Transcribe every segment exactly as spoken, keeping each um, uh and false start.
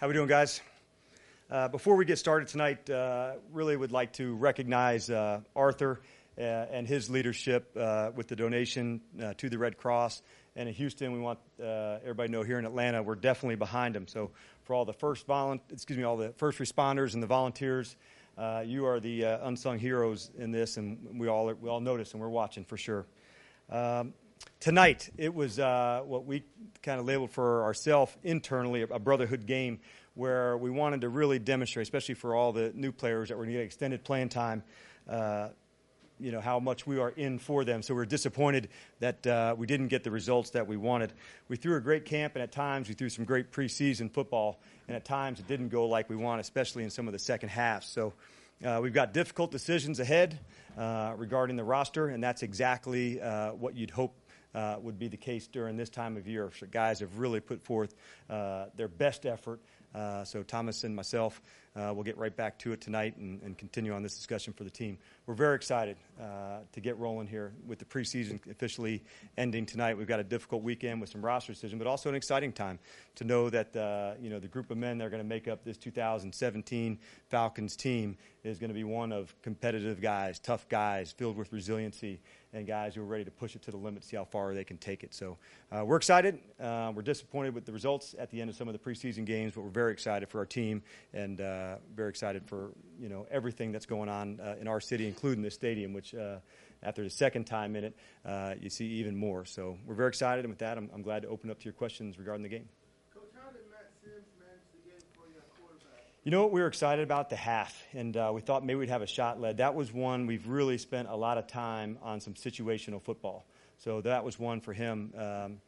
How we doing, guys? Uh, before we get started tonight, uh, really would like to recognize uh, Arthur uh, and his leadership uh, with the donation uh, to the Red Cross. And in Houston, we want uh, everybody to know here in Atlanta, we're definitely behind them. So for all the first volun- excuse me, all the first responders and the volunteers, uh, you are the uh, unsung heroes in this, and we all we all notice and we're watching for sure. Um, tonight, it was uh, what we kind of labeled for ourselves internally a brotherhood game, where we wanted to really demonstrate, especially for all the new players that were going to get extended playing time, uh, you know, how much we are in for them. So we're disappointed that uh, we didn't get the results that we wanted. We threw a great camp, and at times we threw some great preseason football, and at times it didn't go like we wanted, especially in some of the second halves. So uh, we've got difficult decisions ahead uh, regarding the roster, and that's exactly uh, what you'd hope uh, would be the case during this time of year. So guys have really put forth uh, their best effort. Uh, so Thomas and myself uh, will get right back to it tonight and, and continue on this discussion for the team. We're very excited uh, to get rolling here with the preseason officially ending tonight. We've got a difficult weekend with some roster decisions, but also an exciting time to know that uh, you know the group of men that are going to make up this two thousand seventeen Falcons team is going to be one of competitive guys, tough guys, filled with resiliency, and guys who are ready to push it to the limit, see how far they can take it. So uh, we're excited. Uh, we're disappointed with the results at the end of some of the preseason games, but we're very excited for our team and uh, very excited for you know everything that's going on uh, in our city, including this stadium, which uh, after the second time in it, uh, you see even more. So we're very excited, and with that, I'm, I'm glad to open up to your questions regarding the game. Coach, how did Matt Sims manage the game for your quarterback? You know what we were excited about? The half, and uh, we thought maybe we'd have a shot led. That was one we've really spent a lot of time on some situational football. So that was one for him. Um,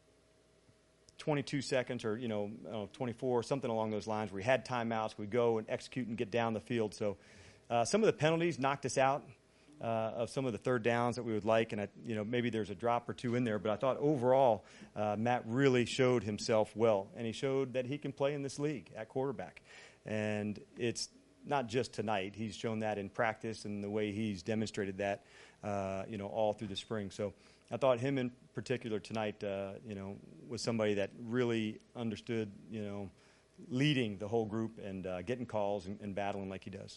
twenty-two seconds or, you know, know, twenty-four, something along those lines where we had timeouts. We go and execute and get down the field. So uh, some of the penalties knocked us out uh, of some of the third downs that we would like. And, I, you know, maybe there's a drop or two in there. But I thought overall uh, Matt really showed himself well. And he showed that he can play in this league at quarterback. And it's not just tonight. He's shown that in practice and the way he's demonstrated that, uh, you know, all through the spring. So I thought him in particular tonight, uh, you know, was somebody that really understood, you know, leading the whole group and uh, getting calls and, and battling like he does.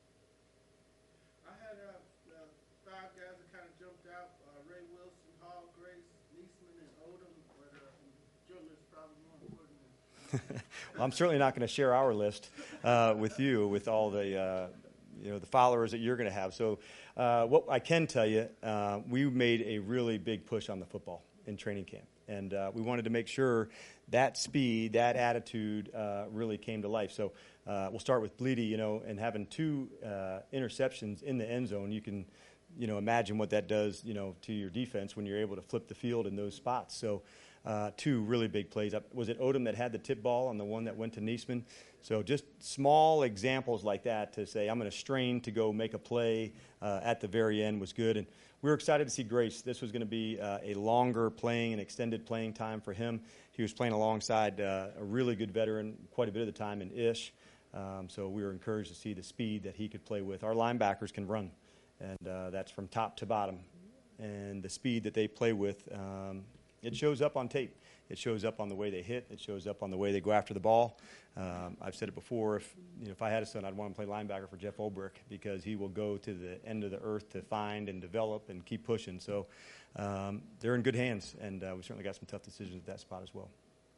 I had uh, uh, five guys that kind of jumped out: uh, Ray Wilson, Hall, Grace, Niesman, and Odom. But uh, your list probably more important. Well, I'm certainly not going to share our list uh, with you with all the. Uh, you know, the followers that you're going to have. So uh, what I can tell you, uh, we made a really big push on the football in training camp. And uh, we wanted to make sure that speed, that attitude uh, really came to life. So uh, we'll start with Bleedy, you know, and having two uh, interceptions in the end zone. You can, you know, imagine what that does, you know, to your defense when you're able to flip the field in those spots. So uh, two really big plays. Was it Odom that had the tip ball on the one that went to Niesman? So just small examples like that to say I'm going to strain to go make a play uh, at the very end was good. And we were excited to see Grace. This was going to be uh, a longer playing and extended playing time for him. He was playing alongside uh, a really good veteran quite a bit of the time in Ish. Um, so we were encouraged to see the speed that he could play with. Our linebackers can run, and uh, that's from top to bottom. And the speed that they play with, um, it shows up on tape. It shows up on the way they hit. It shows up on the way they go after the ball. Um, I've said it before. If you know, if I had a son, I'd want to play linebacker for Jeff Olbrich because he will go to the end of the earth to find and develop and keep pushing. So um, they're in good hands, and uh, we certainly got some tough decisions at that spot as well.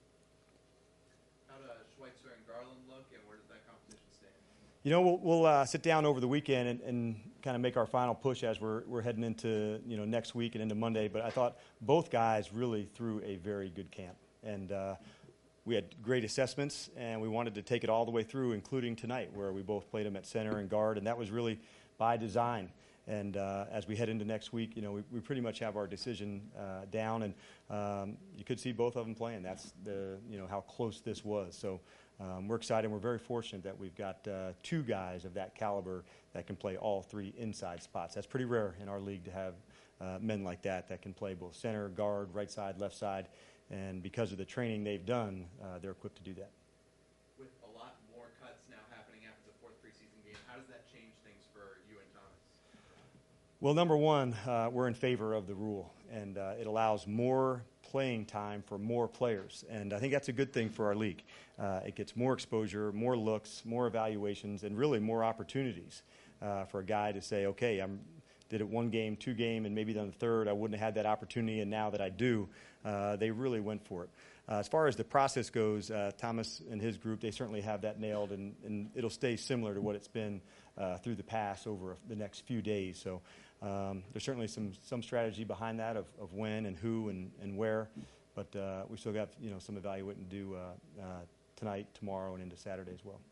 How do Schweitzer and Garland look, and where does that competition stand? You know, we'll, we'll uh, sit down over the weekend and, and kind of make our final push as we're we're heading into you know next week and into Monday. But I thought both guys really threw a very good camp, and uh, we had great assessments, and we wanted to take it all the way through, including tonight, where we both played them at center and guard, and that was really by design. And uh, as we head into next week, you know, we, we pretty much have our decision uh, down, and um, you could see both of them playing. That's the you know how close this was. So. Um, we're excited. We're very fortunate that we've got uh, two guys of that caliber that can play all three inside spots. That's pretty rare in our league to have uh, men like that that can play both center, guard, right side, left side. And because of the training they've done, uh, they're equipped to do that. With a lot more cuts now happening after the fourth preseason game, how does that change things for you and Thomas? Well, number one, uh, we're in favor of the rule, and uh, it allows more playing time for more players. And I think that's a good thing for our league. Uh, it gets more exposure, more looks, more evaluations, and really more opportunities uh, for a guy to say, okay, I'm did it one game, two game, and maybe then the third, I wouldn't have had that opportunity, and now that I do, uh, they really went for it. Uh, as far as the process goes, uh, Thomas and his group, they certainly have that nailed, and, and it'll stay similar to what it's been uh, through the past over the next few days. So um, there's certainly some some strategy behind that of, of when and who and, and where, but uh, we still got you know some evaluating to do uh, uh, tonight, tomorrow, and into Saturday as well.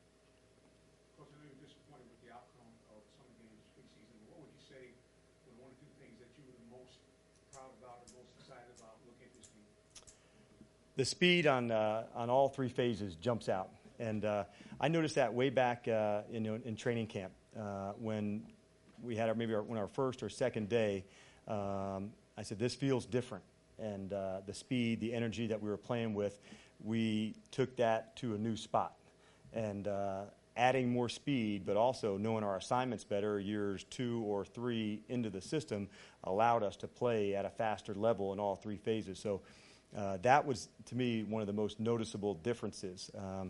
Coach, I know you're disappointed with the outcome of some of the games this preseason. What would you say were one or two things that you were the most proud about or most excited about looking at this team? The speed on uh, on all three phases jumps out, and uh, I noticed that way back uh, in in training camp uh, when we had our, maybe our, when our first or second day. Um, I said this feels different, and uh, the speed, the energy that we were playing with, we took that to a new spot, and uh, adding more speed, but also knowing our assignments better years two or three into the system allowed us to play at a faster level in all three phases. So. Uh, that was, to me, one of the most noticeable differences. Um,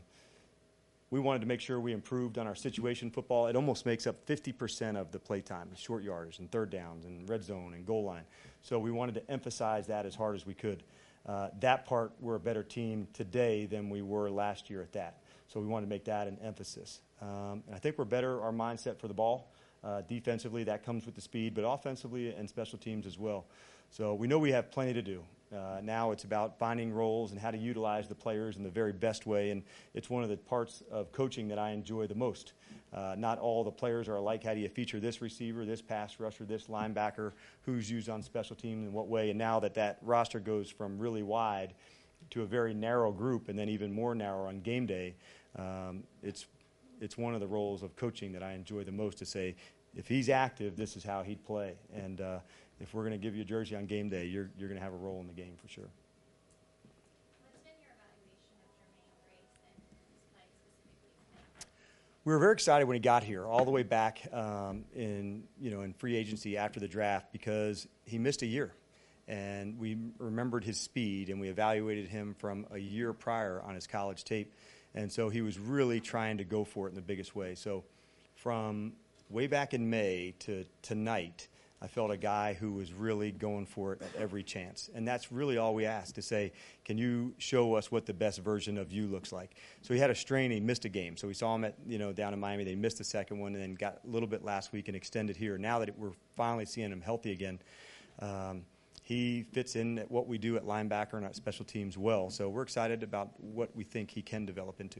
we wanted to make sure we improved on our situation football. It almost makes up fifty percent of the play time, short yardage and third downs and red zone and goal line. So we wanted to emphasize that as hard as we could. Uh, that part, we're a better team today than we were last year at that. So we wanted to make that an emphasis. Um, and I think we're better, our mindset for the ball. Uh, defensively, that comes with the speed, but offensively and special teams as well. So we know we have plenty to do. Uh, now it's about finding roles and how to utilize the players in the very best way, and it's one of the parts of coaching that I enjoy the most. Uh, not all the players are alike. How do you feature this receiver, this pass rusher, this linebacker, who's used on special teams in what way? And now that that roster goes from really wide to a very narrow group and then even more narrow on game day, um, it's it's one of the roles of coaching that I enjoy the most, to say, if he's active, this is how he'd play. And uh, if we're going to give you a jersey on game day, you're you're going to have a role in the game for sure. What's been your evaluation of Jermaine Grace and his play specifically? We were very excited when he got here, all the way back um, in you know in free agency after the draft, because he missed a year, and we remembered his speed, and we evaluated him from a year prior on his college tape, and so he was really trying to go for it in the biggest way. So from way back in May to tonight, I felt a guy who was really going for it at every chance. And that's really all we asked, to say, can you show us what the best version of you looks like? So he had a strain, he missed a game. So we saw him at, you know, down in Miami. They missed the second one and then got a little bit last week and extended here. Now that it, we're finally seeing him healthy again, um, he fits in at what we do at linebacker and at special teams well. So we're excited about what we think he can develop into.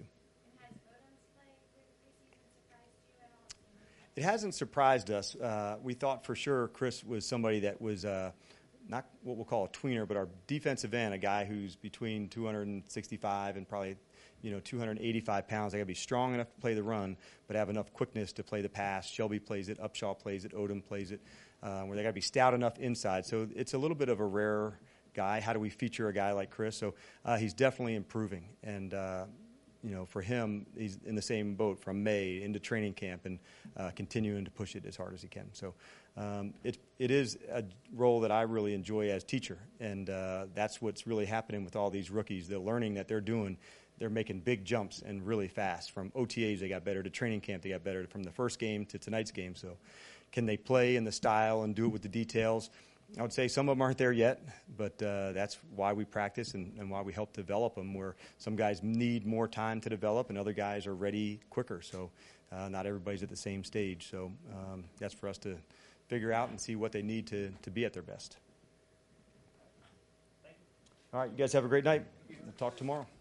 It hasn't surprised us. Uh, we thought for sure Chris was somebody that was uh, not what we'll call a tweener, but our defensive end, a guy who's between two hundred sixty-five and probably you know two hundred eighty-five pounds. They got to be strong enough to play the run, but have enough quickness to play the pass. Shelby plays it, Upshaw plays it, Odom plays it, uh, where they got to be stout enough inside. So it's a little bit of a rare guy. How do we feature a guy like Chris? So uh, he's definitely improving, and uh, you know, for him, he's in the same boat from May into training camp and uh, continuing to push it as hard as he can. So um, it it is a role that I really enjoy as teacher, and uh, that's what's really happening with all these rookies. The learning that they're doing, they're making big jumps and really fast. From O T As, they got better, to training camp, they got better, from the first game to tonight's game. So can they play in the style and do it with the details? I would say some of them aren't there yet, but uh, that's why we practice and, and why we help develop them, where some guys need more time to develop and other guys are ready quicker. So uh, not everybody's at the same stage. So um, that's for us to figure out and see what they need to, to be at their best. All right, you guys have a great night. We'll talk tomorrow.